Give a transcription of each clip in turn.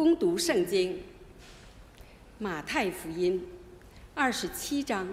恭读圣经。马太福音27章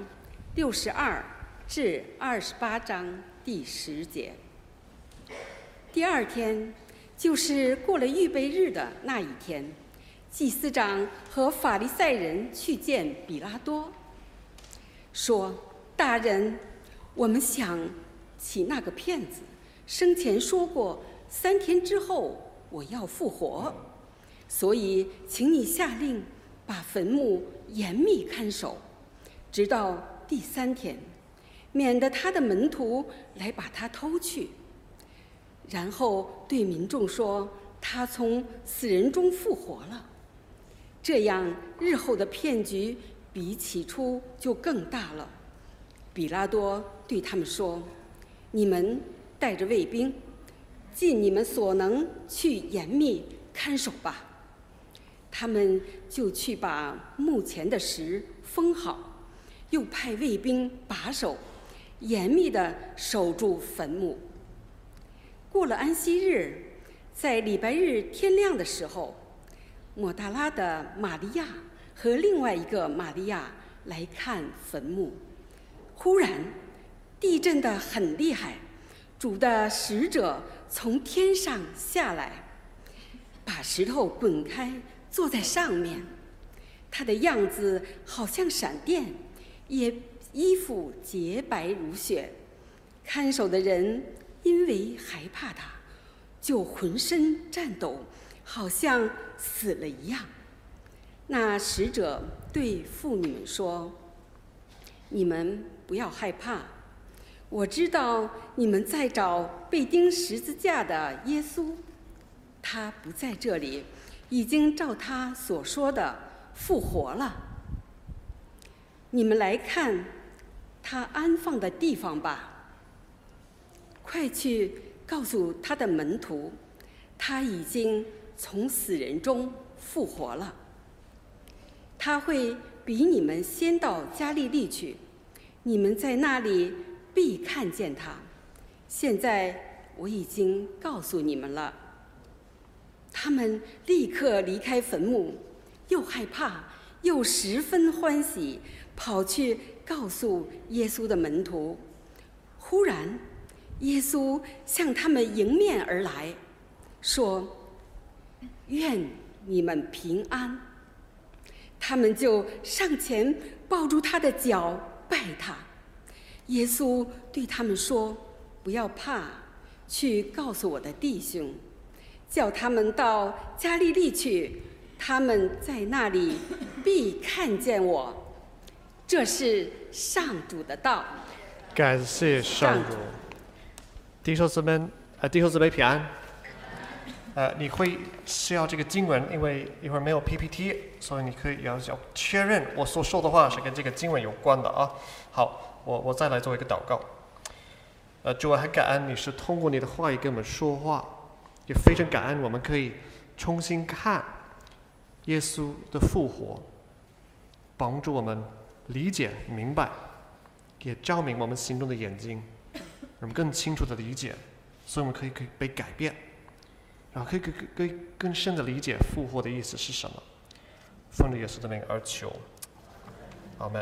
62至28章第10节。第二天，就是过了预备日的那一天，祭司长和法利赛人去见比拉多，说：“大人，我们想起那个骗子生前说过3天之后我要复活，所以请你下令把坟墓严密看守，直到第3天，免得他的门徒来把他偷去。然后对民众说，他从死人中复活了。这样日后的骗局比起初就更大了。”比拉多对他们说：“你们带着卫兵，尽你们所能去严密看守吧。”他们就去把墓前的石封好，又派卫兵把守，严密地守住坟墓。过了安息日，在礼拜日天亮的时候，抹大拉的玛利亚和另外一个玛利亚来看坟墓。忽然地震得很厉害，主的使者从天上下来，把石头滚开，坐在上面。他的样子好像闪电，也衣服洁白如雪。看守的人因为害怕他，就浑身颤抖，好像死了一样。那使者对妇女们说：“你们不要害怕，我知道你们在找被钉十字架的耶稣，他不在这里，已经照他所说的复活了。你们来看他安放的地方吧。快去告诉他的门徒，他已经从死人中复活了。他会比你们先到加利利去，你们在那里必看见他。现在我已经告诉你们了。”他们立刻离开坟墓，又害怕又十分欢喜，跑去告诉耶稣的门徒。忽然耶稣向他们迎面而来，说：“愿你们平安。”他们就上前抱住他的脚拜他。耶稣对他们说：“不要怕，去告诉我的弟兄，叫他们到加利利去，他们在那里必看见我。”这是上主的道。 感谢上主。弟兄姊妹平安。你会需要这个经文，因为一会儿没有 PPT， 所以你可以要确认我所说的话是跟这个经文有关的啊。好，我再来做一个祷告。主啊，很感恩你是通过你的话语跟我们说话，也非常感恩我们可以重新看耶稣的复活，帮助我们理解明白，也照明我们心中的眼睛，让我们更清楚的理解，所以我们可以被改变，然后可以更深的理解复活的意思是什么。奉着耶稣的名而求，阿们。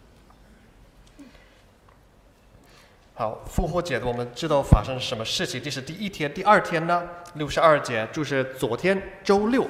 好，复活节我们知道发生什么事情？这是第1天，第2天呢？62节就是昨天周六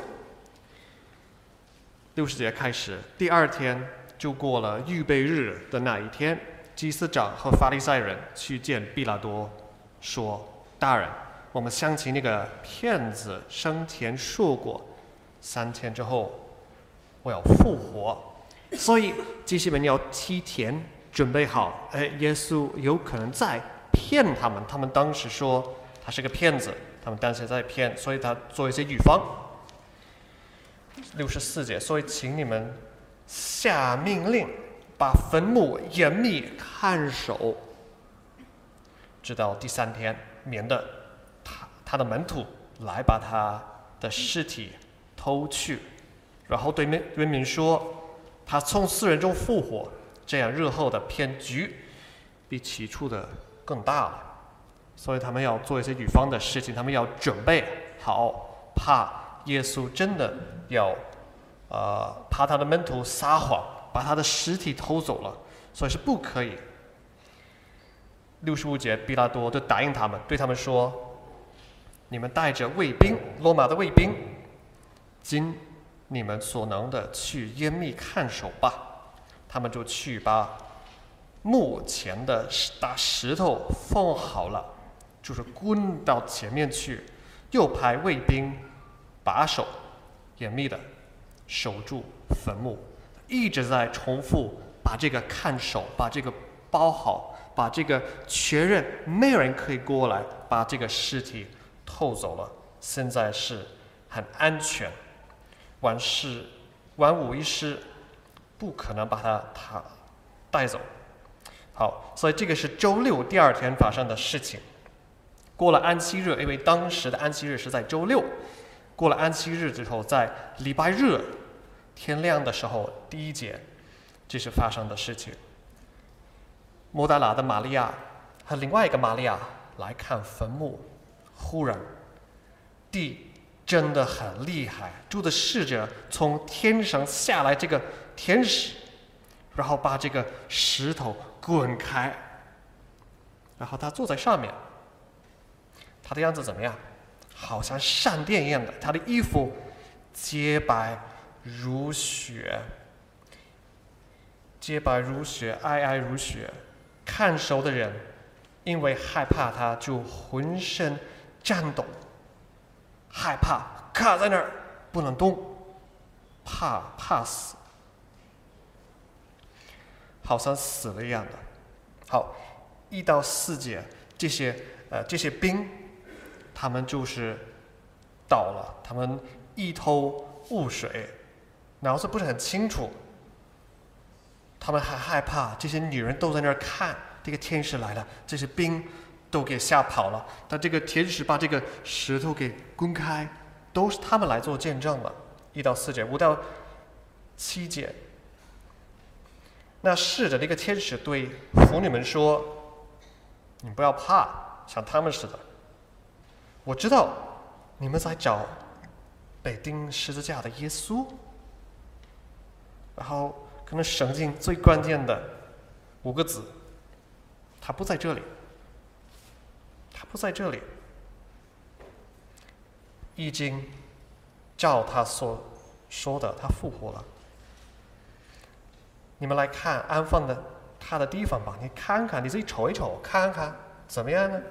，60节开始，第2天就过了预备日的那一天，祭司长和法利赛人去见比拉多，说：“大人，我们想起那个骗子生前说过，3天之后我要复活，所以祭司们要提前准备好。耶稣有可能在骗他们，他们当时说他是个骗子，他们担心在骗，所以他做一些预防。64节，所以请你们下命令，把坟墓严密看守，直到第3天，免得他的门徒来把他的尸体偷去。然后对人民说，他从死人中复活，这样日后的骗局比起初的更大了。所以他们要做一些预防的事情，他们要准备好，怕耶稣真的要怕他的门徒撒谎，把他的尸体偷走了，所以是不可以。65节，比拉多就答应他们，对他们说：“你们带着卫兵，罗马的卫兵，尽你们所能的去严密看守吧。”他们就去把墓前的大石头放好了，就是滚到前面去，又派卫兵把守，严密的守住坟墓，一直在重复把这个看守，把这个包好，把这个确认没有人可以过来把这个尸体偷走了，现在是很安全，万无一失，不可能把他带走。好，所以这个是周六第二天发生的事情。过了安息日，因为当时的安息日是在周六，过了安息日之后，在礼拜日天亮的时候，第一节，这是发生的事情。摩达拉的玛利亚和另外一个玛利亚来看坟墓，忽然地真的很厉害，主的使者从天上下来，这个天使，然后把这个石头滚开，然后他坐在上面，他的样子怎么样？好像闪电一样的，他的衣服洁白如雪，洁白如雪，皑皑如雪。看守的人因为害怕他，就浑身颤抖，害怕，卡在那儿不能动，怕死，好像死了一样的。好，1到4节，这些兵，他们就是倒了，他们一头雾水，脑子不是很清楚，他们还害怕，这些女人都在那儿看，这个天使来了，这些兵都给吓跑了。但这个天使把这个石头给滚开，都是他们来做见证了。1到4节，5到7节。那是的，那个天使对妇女们说：“你不要怕，像他们似的。我知道你们在找被钉十字架的耶稣。”然后可能圣经最关键的5个字，他不在这里，他不在这里，已经照他所说的，他复活了。你们来看安放的他的地方吧，你看看，你自己瞅一瞅，看看怎么样呢？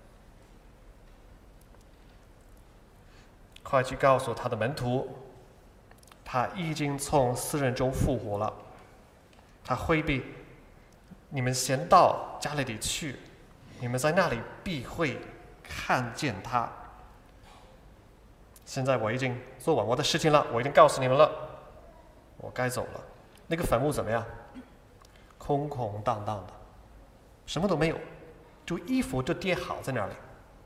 快去告诉他的门徒，他已经从死人中复活了。他回避你们先到加利利去，你们在那里必会看见他。现在我已经做完我的事情了，我已经告诉你们了，我该走了。那个坟墓怎么样？空空荡荡的，什么都没有，就衣服就叠好在那里，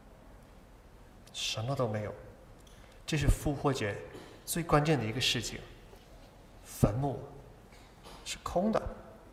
什么都没有。这是复活节最关键的一个事情，坟墓是空的。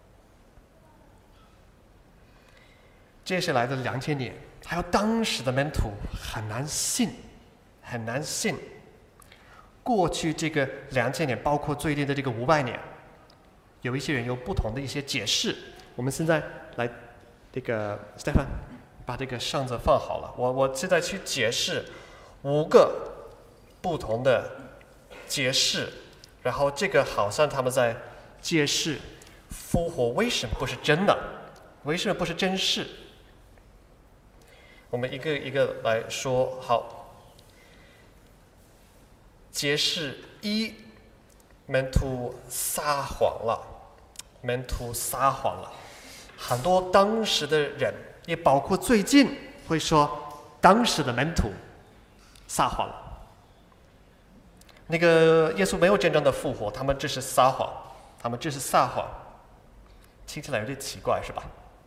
接下来的2000年，还有当时的门徒很难信，很难信。过去这个2000年，包括最近的这个500年，有一些人有不同的一些解释。我们现在来，这个 Stephen 把这个绳子放好了，我现在去解释5个不同的解释，然后这个好像他们在解释复活为什么不是真的，为什么不是真事。我们一个一个来说。好，解释1，门徒撒谎了，门徒撒谎了。很多当时的人，也包括最近会说当时的门徒撒谎了。那个耶稣没有真正的复活，他们只是撒谎，他们只是撒谎，听起来有点奇怪，是吧？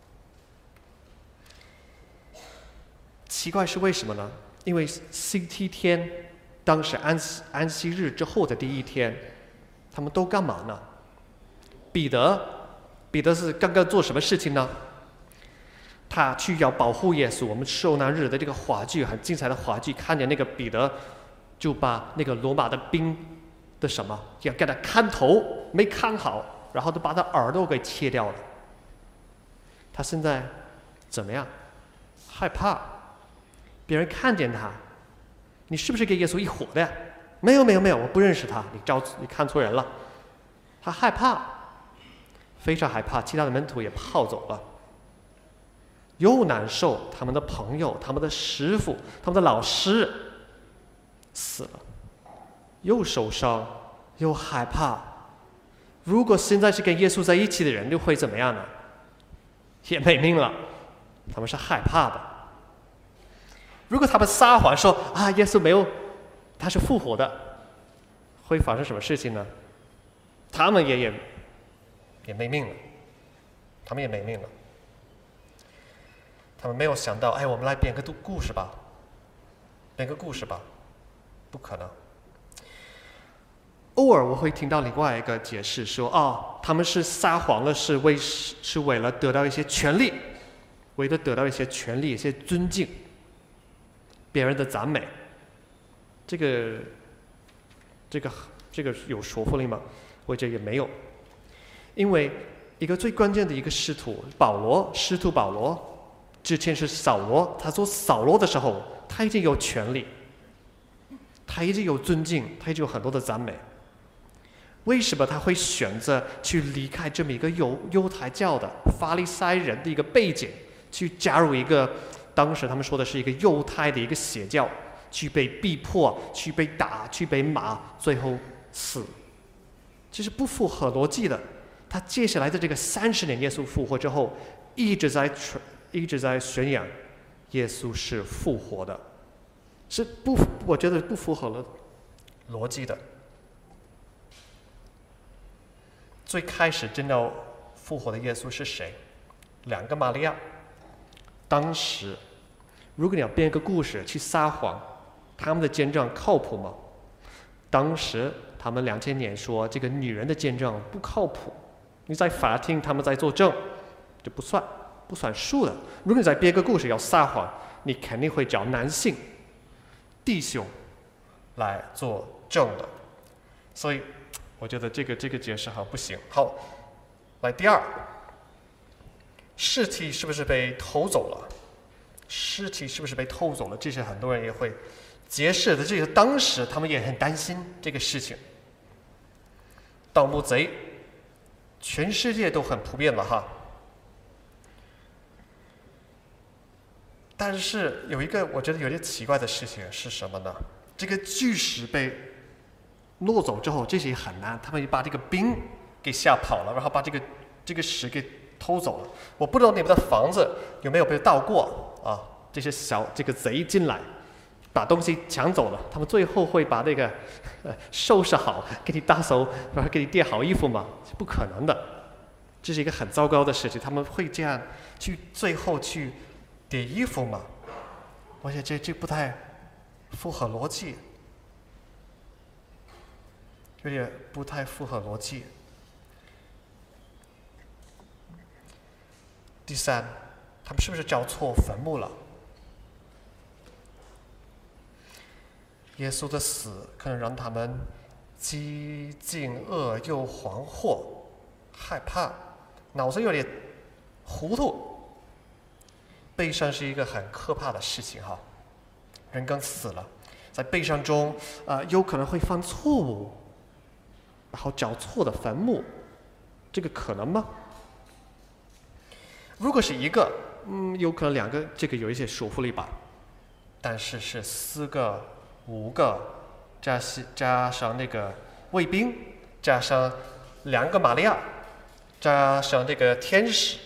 奇怪是为什么呢？因为星期天，当时安息日之后的第一天，他们都干嘛呢？彼得是刚刚做什么事情呢？他去要保护耶稣。我们受难日的这个话剧，很精彩的话剧，看见那个彼得就把那个罗马的兵的什么要给他看头，没看好，然后就把他耳朵给切掉了。他现在怎么样？害怕，别人看见他，你是不是跟耶稣一伙的呀？没有，我不认识他，你看错人了。他害怕，非常害怕，其他的门徒也跑走了。又难受，他们的朋友、他们的师傅、他们的老师死了，又受伤，又害怕。如果现在是跟耶稣在一起的人，就会怎么样呢？也没命了。他们是害怕的。如果他们撒谎说啊，耶稣没有，他是复活的，会发生什么事情呢？他们也没命了，他们也没命了。他们没有想到，我们来编个故事吧，不可能。偶尔我会听到另外一个解释说，他们是撒谎了，是为了得到一些权利，为了得到一些权利、一些尊敬，别人的赞美。这个有说服力吗？我觉得也没有，因为一个最关键的一个使徒保罗。之前是扫罗，他做扫罗的时候，他已经有权利，他已经有尊敬，他已经有很多的赞美。为什么他会选择去离开这么一个犹太教的法利赛人的一个背景，去加入一个当时他们说的是一个犹太的一个邪教，去被逼迫，去被打，去被骂，最后死？这是不符合逻辑的。他接下来的这个30年，耶稣复活之后，一直在宣扬耶稣是复活的，我觉得不符合了逻辑的。最开始真的复活的耶稣是谁？2个玛利亚。当时如果你要编一个故事去撒谎，他们的见证靠谱吗？当时他们2000年说这个女人的见证不靠谱，你在法庭他们在作证就不算数的。如果你在编个故事要撒谎，你肯定会找男性弟兄来做证的。所以我觉得这个解释不行。好，来第二，尸体是不是被偷走了？这是很多人也会解释的。这个当时他们也很担心这个事情。盗墓贼全世界都很普遍了哈。但是有一个我觉得有点奇怪的事情是什么呢？这个巨石被落走之后，这些很难，他们把这个兵给吓跑了，然后把这个石给偷走了。我不知道你们的房子有没有被盗过啊？这个贼进来，把东西抢走了，他们最后会把那个收拾好，给你打扫，然后给你叠好衣服吗？是不可能的，这是一个很糟糕的事情。他们会这样最后去叠衣服吗？我觉得这不太符合逻辑，有点不太符合逻辑。第三，他们是不是找错坟墓了？耶稣的死可能让他们饥馑饿又惶惑，害怕，脑子有点糊涂。悲伤是一个很可怕的事情哈，人刚死了，在悲伤中有可能会犯错误，然后找错的坟墓，这个可能吗？如果是一个，有可能2个，这个有一些说服力吧。但是是4个、5个，加上那个卫兵，加上2个玛利亚，加上这个天使，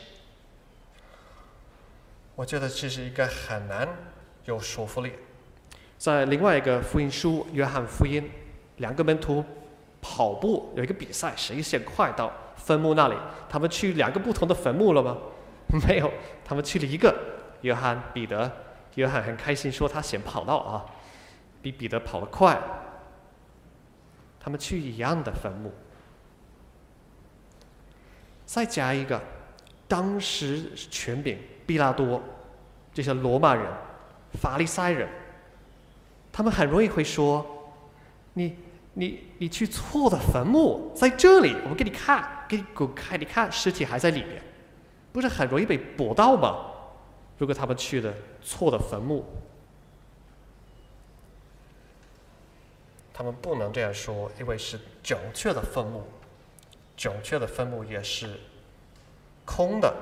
我觉得这是一个很难有说服力。在另外一个福音书《约翰福音》，2个门徒跑步有一个比赛，谁先快到坟墓那里？他们去2个不同的坟墓了吗？没有，他们去了一个。约翰、彼得，约翰很开心说他先跑到啊，比彼得跑得快。他们去一样的坟墓。再加一个，当时权柄毕拉多，这些罗马人、法利赛人，他们很容易会说你去错的坟墓，在这里，我们给你看，给你滚开，你看尸体还在里面，不是很容易被捕到吗？如果他们去了错的坟墓，他们不能这样说，因为是准确的坟墓，准确的坟墓也是空的。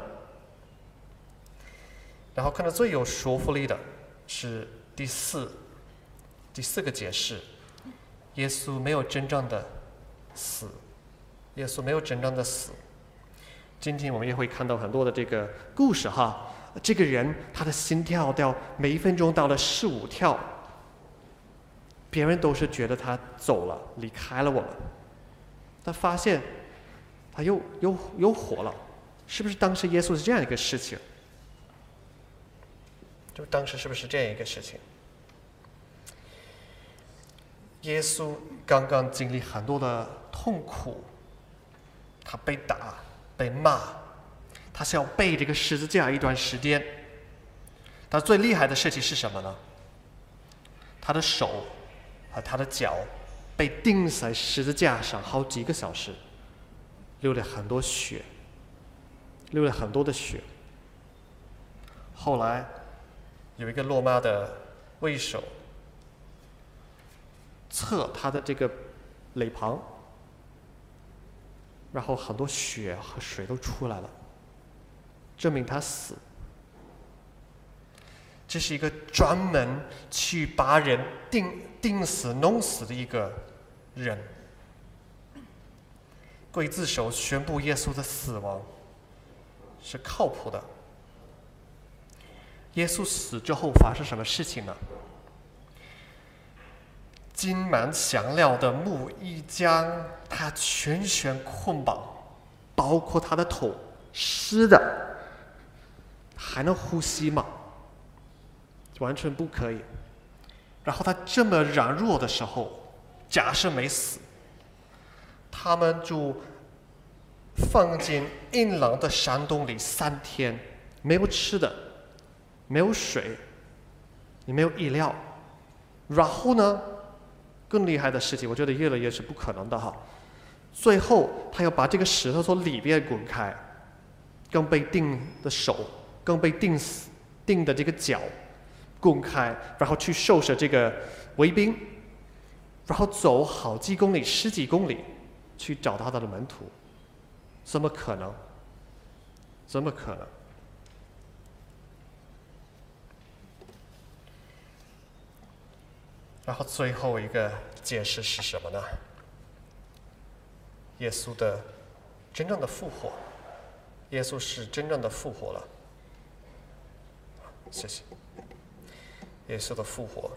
然后可能最有说服力的是第四个解释，耶稣没有真正的死，耶稣没有真正的死。今天我们也会看到很多的这个故事哈，这个人他的心跳每一分钟到了15跳，别人都是觉得他走了，离开了我们，他发现他又活了，是不是当时耶稣是这样一个事情？就当时是不是这样一个事情？耶稣刚刚经历很多的痛苦，他被打、被骂，他是要背这个十字架一段时间。他最厉害的事情是什么呢？他的手和他的脚被钉在十字架上好几个小时，流了很多血，流了很多的血。后来有一个罗马的卫手测他的这个肋旁，然后很多血和水都出来了，证明他死。这是一个专门去把人钉死、弄死的一个人。刽子手宣布耶稣的死亡是靠谱的。耶稣死之后发生什么事情呢？金满香料的木一将他全捆绑，包括他的头，湿的，还能呼吸吗？完全不可以。然后他这么软弱的时候，假设没死，他们就放进阴冷的山洞里3天，没有吃的，没有水，也没有饮料。然后呢，更厉害的事情，我觉得越来越是不可能的哈。最后他要把这个石头从里边滚开，更被钉的手，更被钉的这个脚滚开，然后去收拾这个卫兵，然后走好几公里、10几公里去找他的门徒。怎么可能？怎么可能？然后最后一个解释是什么呢？耶稣的真正的复活，耶稣是真正的复活了。谢谢。耶稣的复活，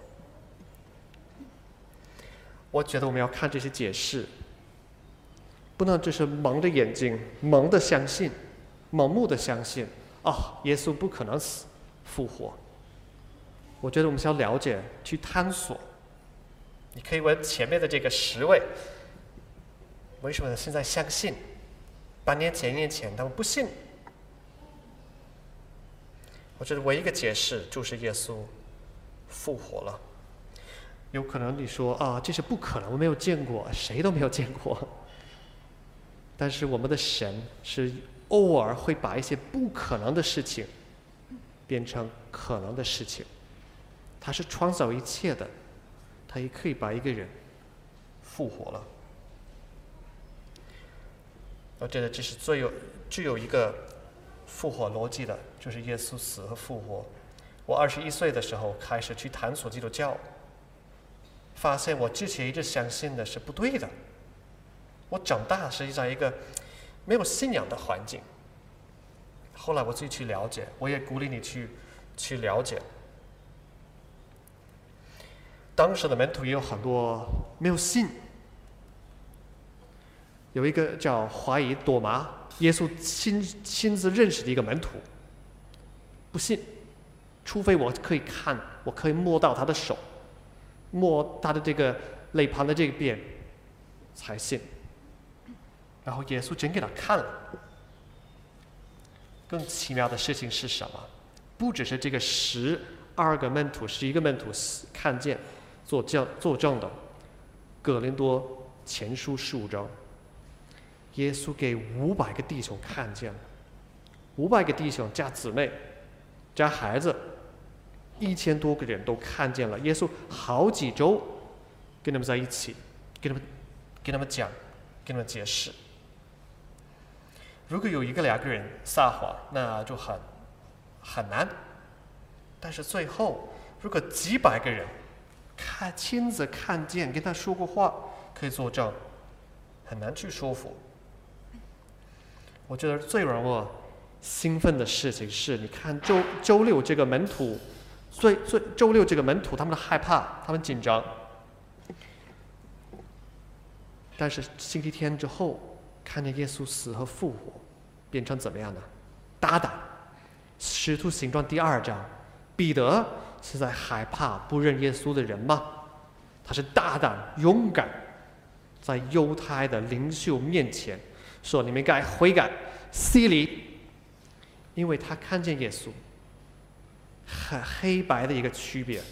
我觉得我们要看这些解释，不能只是蒙着眼睛、蒙的相信、盲目的相信耶稣不可能死、复活。我觉得我们需要了解、去探索。你可以问前面的这个10位，为什么现在相信？8年前、1年前他们不信。我觉得唯一一个解释就是耶稣复活了。有可能你说这是不可能，我没有见过，谁都没有见过。但是我们的神是偶尔会把一些不可能的事情变成可能的事情，他是创造一切的，他也可以把一个人复活了。我觉得这是具有一个复活逻辑的，就是耶稣死和复活。我21岁的时候开始去探索基督教，发现我之前一直相信的是不对的。我长大是在一个没有信仰的环境，后来我自己去了解，我也鼓励你去了解。当时的门徒也有很多没有信，有一个叫怀疑多马，耶稣亲自认识的一个门徒，不信，除非我可以看，我可以摸到他的手，摸他的这个肋旁的这个边，才信。然后耶稣真给他看了。更奇妙的事情是什么？不只是这个12个门徒，11个门徒看见作证的， 哥林多前书15章，耶稣给500个弟兄看见了，500个弟兄加姊妹加孩子，1000多个人都看见了。耶稣好几周跟他们在一起，跟他们讲，跟他们解释。如果有1个2个人撒谎，那就很难。但是最后，如果几百个人亲自看见，跟他说过话，可以作证，很难去说服。我觉得最让我兴奋的事情是，你看周六这个门徒，周六这个门徒他们害怕，他们紧张。但是星期天之后，看见耶稣死和复活，变成怎么样呢？大胆。使徒行传第2章，彼得是在害怕不认耶稣的人吗？他是大胆勇敢，在犹太的领袖面前说：“你们该悔改洗礼。”因为他看见耶稣，黑白的一个区别，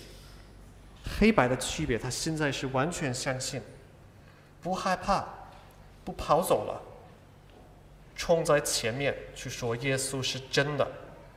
他现在是完全相信，不害怕，不跑走了，冲在前面去说耶稣是真的。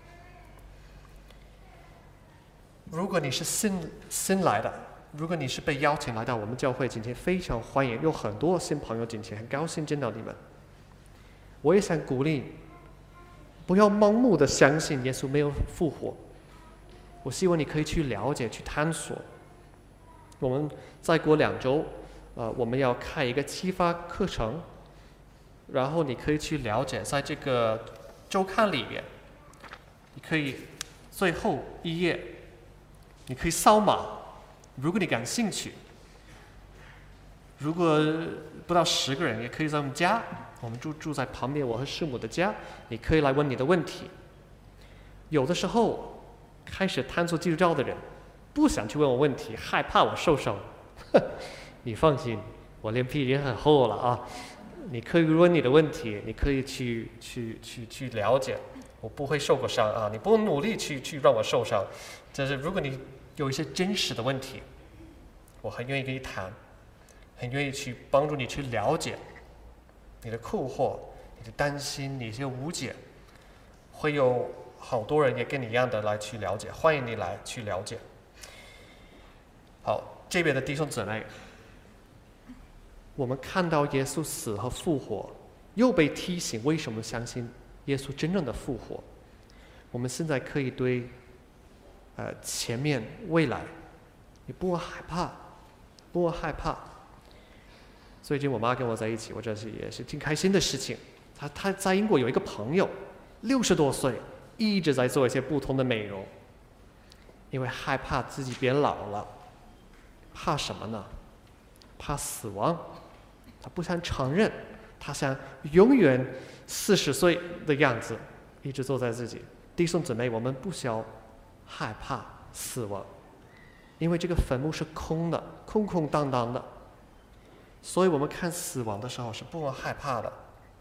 如果你是新来的，如果你是被邀请来到我们教会，今天非常欢迎，有很多新朋友，今天很高兴见到你们。我也想鼓励，不要盲目的相信耶稣没有复活。我希望你可以去了解，去探索。我们再过2周，我们要开一个启发课程，然后你可以去了解，在这个周刊里面，你可以最后1页，你可以扫码。如果你感兴趣，如果不到10个人，也可以在我们家，我们住在旁边，我和师母的家，你可以来问你的问题。有的时候开始探索基督教的人不想去问我问题，害怕我受伤。你放心，我脸皮已经很厚了啊！你可以问你的问题，你可以去了解，我不会受过伤啊！你不用努力去让我受伤。就是如果你有一些真实的问题，我很愿意跟你谈，很愿意去帮助你去了解你的困惑、你的担心、你一些无解，会有好多人也跟你一样的来去了解，欢迎你来去了解。好，这边的弟兄姊妹，我们看到耶稣死和复活，又被提醒为什么相信耶稣真正的复活。我们现在可以对前面未来，你不害怕。最近我妈跟我在一起，我这是也是挺开心的事情。她在英国有一个朋友，60多岁，一直在做一些不同的美容，因为害怕自己变老了。怕什么呢？怕死亡。他不想承认，他想永远40岁的样子，一直做在自己。弟兄姊妹，我们不需要害怕死亡，因为这个坟墓是空的，空空荡荡的，所以我们看死亡的时候是不能害怕的。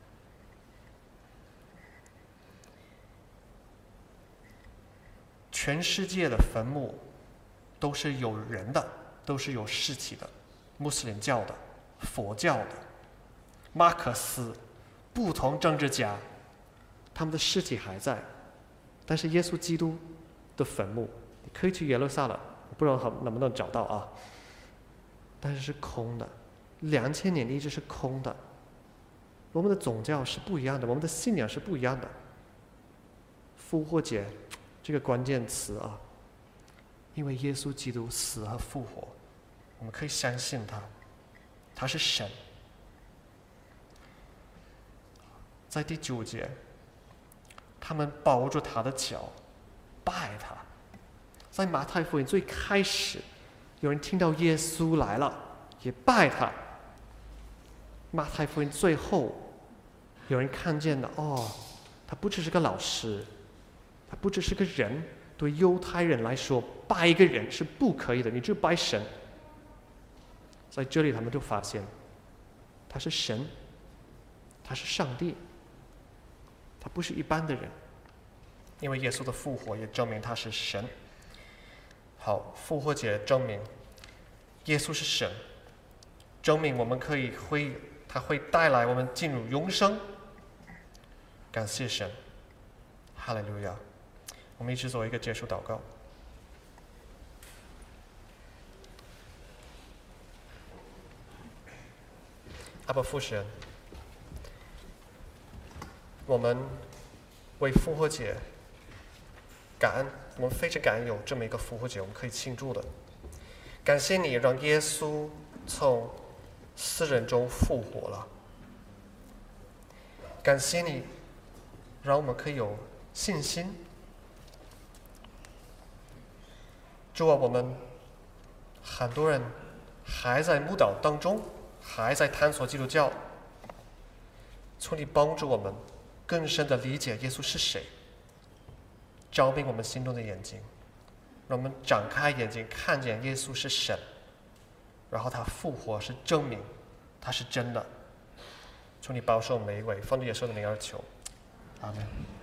全世界的坟墓都是有人的，都是有尸体的，穆斯林教的、佛教的、马克思，不同政治家，他们的尸体还在，但是耶稣基督的坟墓，你可以去耶路撒冷，不知道能不能找到啊？但是是空的，2000年一直是空的。我们的宗教是不一样的，我们的信仰是不一样的。复活节这个关键词啊，因为耶稣基督死和复活，我们可以相信他是神。在第9节，他们抱住他的脚，拜他。在马太福音最开始，有人听到耶稣来了，也拜他。马太福音最后，有人看见了，他不只是个老师，他不只是个人。对犹太人来说，拜一个人是不可以的，你只拜神。在这里，他们就发现，他是神，他是上帝，他不是一般的人。因为耶稣的复活也证明他是神。好，复活节证明耶稣是神， 证明我们它会带来我们进入永生。感谢神，哈利路亚！我们一起做一个结束祷告。阿爸父神，我们为复活节感恩，我们非常感恩有这么一个复活节，我们可以庆祝的。感谢你让耶稣从死人中复活了，感谢你让我们可以有信心。主啊，我们很多人还在慕道当中，还在探索基督教，求你帮助我们更深的理解耶稣是谁，照明我们心中的眼睛，让我们展开眼睛看见耶稣是神，然后他复活是证明他是真的。求你保守每一位，奉主耶稣的名而求，阿门。